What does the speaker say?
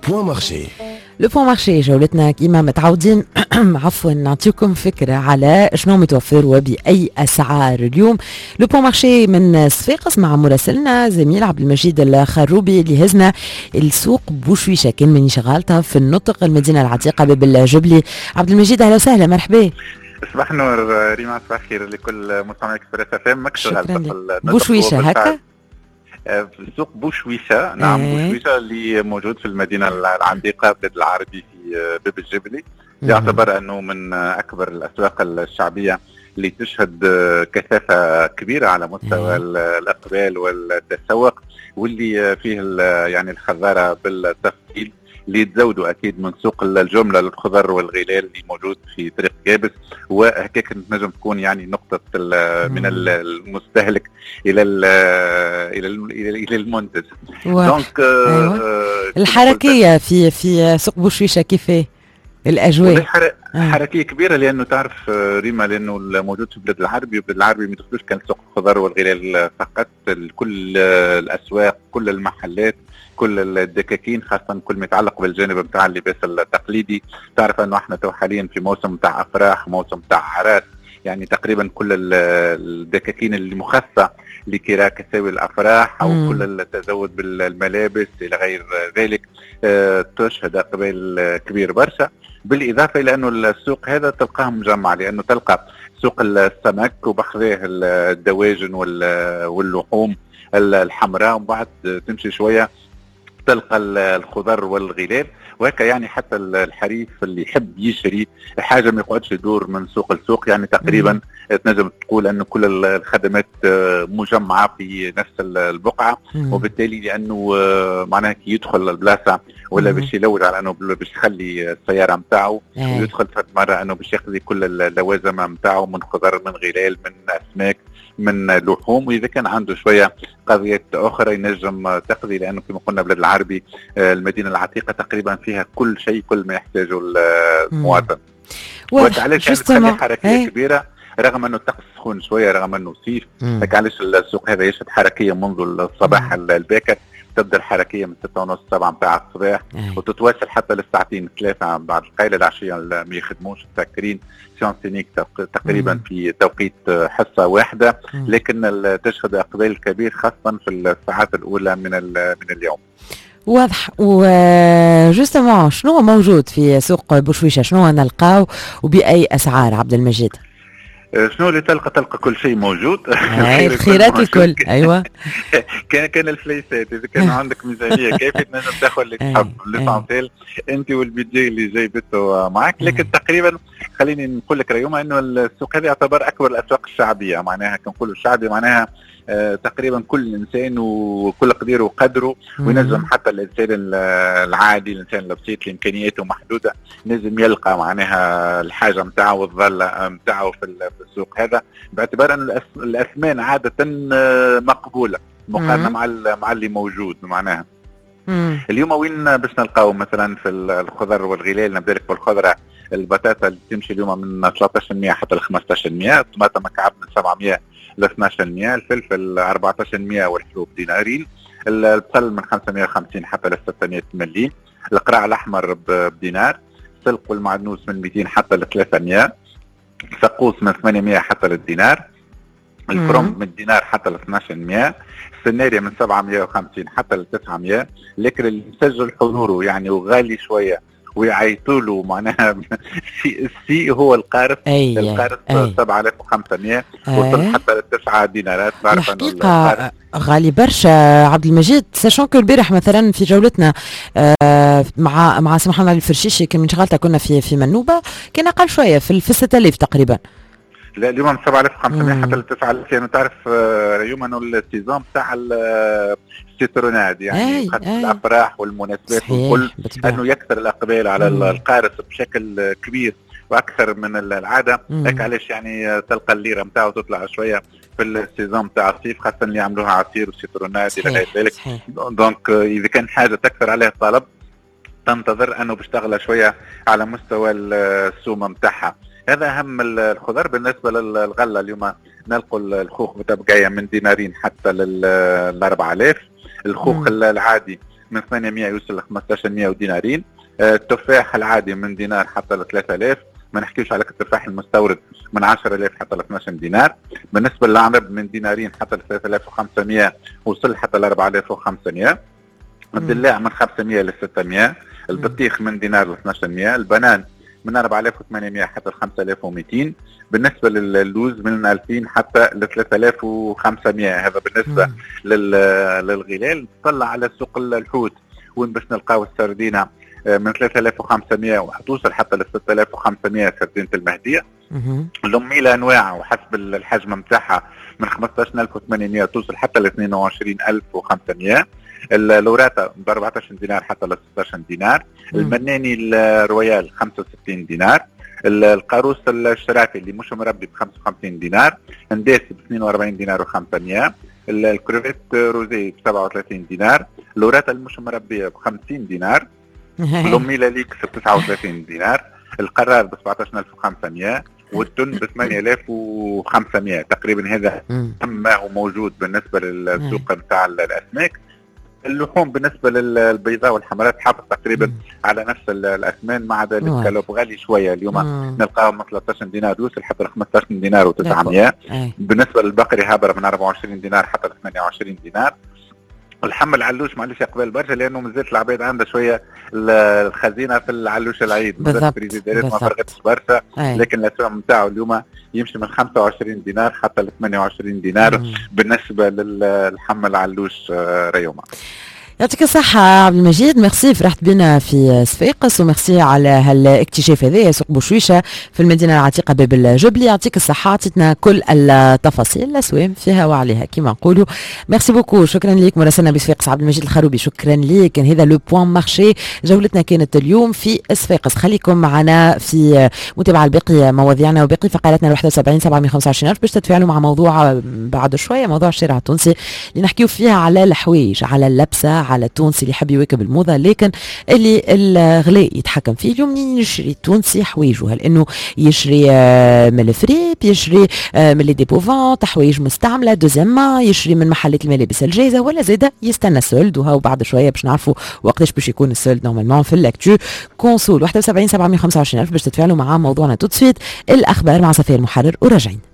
بوان مارشي. لو بوان مارشي جولتنا كيما متعودين عفوا نعطيكم فكرة على شنو متوفر وبأي أسعار اليوم. لو بوان مارشي من صفاقس مع مراسلنا زميل عبد المجيد الخروبي اللي هزنا السوق بوشويشة كان من شغالتها في النطق المدينة العتيقة باب الجبلي. عبد المجيد أهلا وسهلا مرحبا. صباح النور ريما، صباح الخير لكل مستمعي اكسبريس اف ام. شكرا. بوشويشة هكا في سوق بوشويشة. نعم بوشويشة اللي موجود في المدينة العتيقة بلاد العربي في باب الجبلي. يعتبر انه من اكبر الاسواق الشعبية اللي تشهد كثافة كبيرة على مستوى الاقبال والتسوق، واللي فيه يعني الخضارة بالتفصيل اللي تزودوا اكيد من سوق الجمله للخضر والغلال اللي موجود في طريق جابس، وهكاك تنجم تكون يعني نقطه من المستهلك الى الى المنتج. دونك الحركيه في سوق بوشويشه كيف الاجواء؟ حركيه كبيره، لانه تعرف ريما لانه موجود في بلاد العربي، وبلاد العربي ما تدخلوش كان سوق الخضر والغلال فقط، كل الاسواق كل المحلات كل الدكاكين، خاصه كل ما يتعلق بالجانب نتاع اللباس التقليدي. تعرف انه احنا تو حاليا في موسم نتاع افراح، موسم نتاع عراس، يعني تقريبا كل الدكاكين اللي مخصصه لكراء كساوي الافراح او كل التزود بالملابس الى غير ذلك تشهد اقبال كبير برشا. بالاضافه الى انه السوق هذا تلقاه مجمع، لانه تلقى سوق السمك وبخذاه الدواجن واللحوم الحمراء، ومن بعد تمشي شويه تلقى الخضر والغلال، وهكا يعني حتى الحريف اللي يحب يشتري حاجه ما يقعدش يدور من سوق لسوق. يعني تقريبا تنجم تقول انه كل الخدمات مجمعه في نفس البقعه، وبالتالي لانه معناها كي يدخل البلاصه ولا باش يلوج على انه باش يخلي السياره نتاعو ويدخل فد مره انه باش ياخذ كل اللوازم نتاعو من خضر من غلال من اسماك من لحوم، واذا كان عنده شويه قضيات اخرى ينجم تقضي، لانه كما قلنا بلاد العربي المدينه العتيقه تقريبا فيها كل شيء، كل ما يحتاجه المواطن. وعلاش تخلي حركيه كبيره رغم انه الطقس سخون شويه، رغم انه صيف، لكن علاش السوق هذا يشهد حركيه منذ الصباح الباكر. تبدا الحركيه من 6:30 7 نتاع الصباح وتتواصل حتى للساعتين 3 بعد القيله العشيه ما يخدموش مسكرين سيونسينيك تقريبا في توقيت حصه واحده، لكن تشهد اقبال كبير خاصه في الساعات الاولى من اليوم. واضح. وجوستومون شنو موجود في سوق بوشويشه؟ شنو نلقاو وبأي اسعار عبد المجيد؟ شنو اللي تلقى كل شيء موجود. الخيرات الكل. ايوه كان الفليسات اذا كان عندك ميزانيه كافيه تنجم تاخذ اللي تحب ليسانسيل انت والبيدجي اللي جايبته معك. لكن تقريبا خليني نقول لك ريوما انه السوق هذا يعتبر اكبر الاسواق الشعبيه. معناها كنقولوا الشعبي معناها تقريبا كل انسان وكل قدير وقدره، وينجم حتى الانسان العادي الانسان البسيط اللي امكانياته محدوده لازم يلقى معناها الحاجه نتاعو والظله نتاعو في السوق هذا، باعتبار ان الاثمان عاده مقبوله مقارنه مع اللي موجود. معناها اليوم وين باش نلقاو مثلا في الخضر والغلال؟ نبدا لك بالخضره، البطاطا اللي تمشي اليوم من 1300 حتى ل 1500، الطماطم مكعب من 700 ل 1200، الفلفل 1400 والحلوب دينارين، البصل من 550 حتى ل 600 مليم، القراع الاحمر بدينار، السلق والمعدنوس من 200 حتى ل 300، السقوس من 800 حتى للدينار، الكرنب من دينار حتى ل 1200، السناريا من 750 حتى ل 900. لكن اللي مسجل حضوره يعني وغالي شويه ويعيطوا له معناها السي هو القارص. القارص 7500 وصل حتى ل 9 دينارات. بعرف انه الحقيقه غالي برشا عبد المجيد، ساشون كو البارح مثلا في جولتنا مع سي محمد الفرشيشي كان من شغلتها كنا في منوبه كان اقل شويه في 6000 تقريبا. لا اليوم من 7500 حتى ل 9000. يعني تعرف يوم انه السيزون تاع السيتروناد يعني الافراح والمناسبات والكل انه يكثر الاقبال على القارص بشكل كبير واكثر من العاده. هيك علاش يعني تلقى الليره نتاعو تطلع شويه في السيزون تاع الصيف، خاصه اللي يعملوها عصير وسيتروناد الى غير ذلك. دونك اذا كان حاجه تكثر عليها الطلب تنتظر انه بيشتغل شويه على مستوى السومه نتاعها. هذا اهم الخضر. بالنسبه للغله اليوم نلقوا الخوخ بتبقايه من دينارين حتى ل 4000، الخوخ العادي من 800 يوصل ل 1500 ودينارين. التفاح العادي من دينار حتى ل 3000. ما نحكيوش على التفاح المستورد من 10000 حتى ل 12 دينار. بالنسبه للعنب من دينارين حتى ل 3500 وصل حتى ل 4500. الدلاع من 500 ل 600. البطيخ من دينار ل 1200. البنان من 4800 حتى ل 5200. بالنسبه لللوز من 2000 حتى ل 3500. هذا بالنسبه للغلال. نطلع على سوق الحوت وين باش نلقاو السردينه من 3500 وحتوصل حتى ل 6500 سردينه المهديه. الأميلة أنواع وحسب الحجم متاعها من 15800 توصل حتى ل 22500. اللوراتا ب 14 دينار حتى ل 16 دينار. المناني الرويال 65 دينار. القاروص الشرافي اللي مش مربي ب 55 دينار. انداس ب 42 دينار و500. الكروفيت روزي ب 37 دينار. اللوراتا المش مربيه ب 50 دينار. الأميلة ليكس ب 39 دينار. القرار ب 17500 والتن ب 8500 تقريبا. هذا ما هو موجود بالنسبه للسوق نتاع الاسماك. اللحوم بالنسبه للبيضاء والحمرات حافظ تقريبا على نفس الاثمان، مع ذلك الكالوب غالي شويه اليوم نلقاهم من 13 دينار يوصل حتى ل 15 دينار و900. بالنسبه للبقري هابر من 24 دينار حتى ل 28 دينار. الحم العلوش معلش قبل برشا لانه مازالت العباد عندها شويه الخزينه في العلوش العيد بالضبط. ما فرقتش برشا، لكن الاسعار نتاعو اليوم يمشي من 25 دينار حتى ل 28 دينار بالنسبه للحم العلوش ريوما. يعطيك الصحة عبد المجيد، ميرسي، فرحت بنا في صفاقس وميرسي على هالاكتشاف هذا سوق بوشويشة في المدينة العتيقة باب الجبلي. يعطيك الصحة، عطيتنا كل التفاصيل الأسوام فيها وعليها كما نقولوا. ميرسي بوكو، شكرا ليك مراسلنا بصفاقس عبد المجيد الخروبي، شكرا ليك. كان هذا لو بوان مارشي، جولتنا كانت اليوم في صفاقس. خليكم معنا في متابعة الباقي مواضيعنا وباقي فقراتنا 71 725 ألف باش تتفاعلوا مع موضوع بعد شوية، موضوع الشارع التونسي اللي نحكيو فيها على الحوايج، على اللبسة، على التونسي اللي يحب يواكب الموضة لكن اللي الغلاء يتحكم فيه. اليوم منين يشري التونسي حوايجه؟ هل انه يشري من الفريب، يشري من لي ديبوفونت حوايج مستعمله دوزيام، يشري من محلات الملابس الجاهزه، ولا زاده يستنى السولد؟ وهاو بعد شويه باش نعرفوا وقتاش باش يكون السولد نورمالمون في الاكتو كونسول. 71 725 ألف باش تتفاعلوا مع موضوعنا. تو سويت الاخبار مع صفية المحرر وراجعين.